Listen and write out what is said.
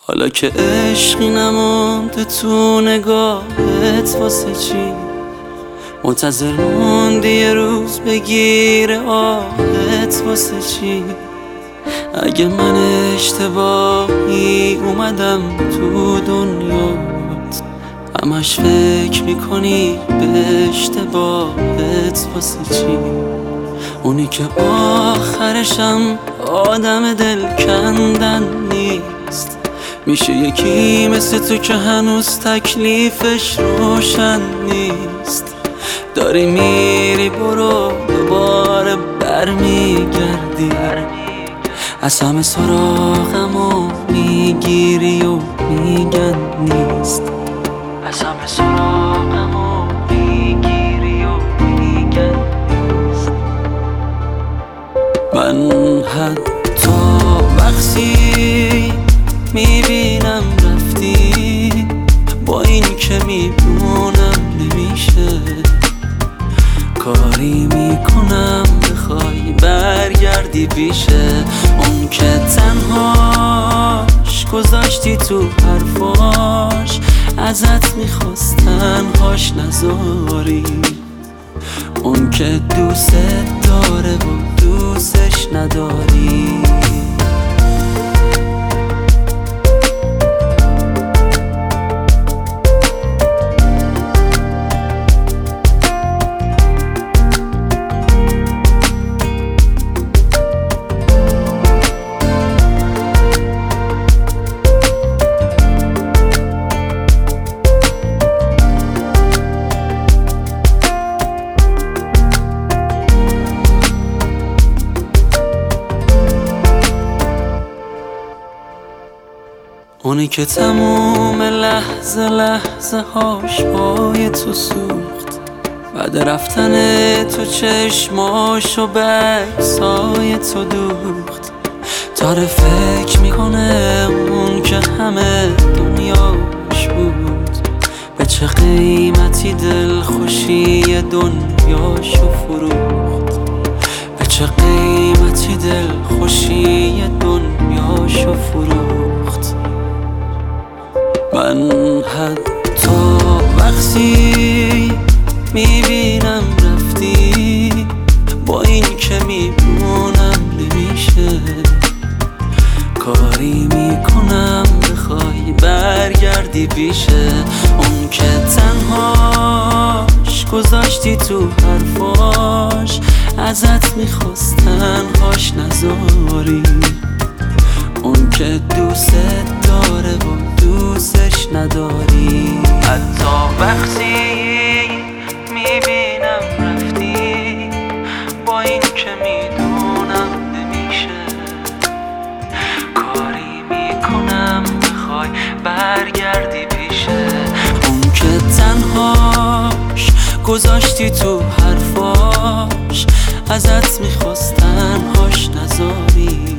حالا که عشقی نمونده تو نگاهت واسه چی؟ منتظر موندی یه روز بگیره آهت واسه چی؟ اگه من اشتباهی اومدم تو دنیات، همش فکر میکنی به اشتباهت واسه چی؟ اونی که آخرشم آدم دل کندن نیست، میشه یکی مثل تو که هنوز تکلیفش روشن نیست. داری میری برو دوباره برمیگردی، از همه سراغمو میگیری و میگن نیست. از همه سراغمو میگیری و میگن نیست. من حتی وقتی میبینم رفتی، با این که میدونم نمیشه، کاری میکنم بخوای برگردی پیشه. اون که تنهاش گذاشتی تو حرفاش، ازت میخواست تنهاش نذاری. اون که دوست داره و دوستش نداری. اونی که تموم لحظه لحظه هاش پای تو سوخت، بعد رفتن تو چشماشو به عکسای تو دوخت. داره فکر میکنه اون که همه دنیاش بود، به چه قیمتی دل خوشی دنیاشو فروخت. به چه قیمتی دل خوشی دنیاشو فروخت. من حتی وقتی میبینم رفتی، با این که میبونم نمیشه، کاری میکنم بخوای برگردی پیشه. اون که تنهاش گذاشتی تو حرفاش، ازت میخواست تنهاش نذاری. اون که دوست داره و دوستش نداری. حتی وقتی میبینم رفتی، با این که میدونم نمیشه، کاری میکنم بخوای برگردی پیشه. اون که تنهاش گذاشتی تو حرفاش، ازت میخواست تنهاش نذاری.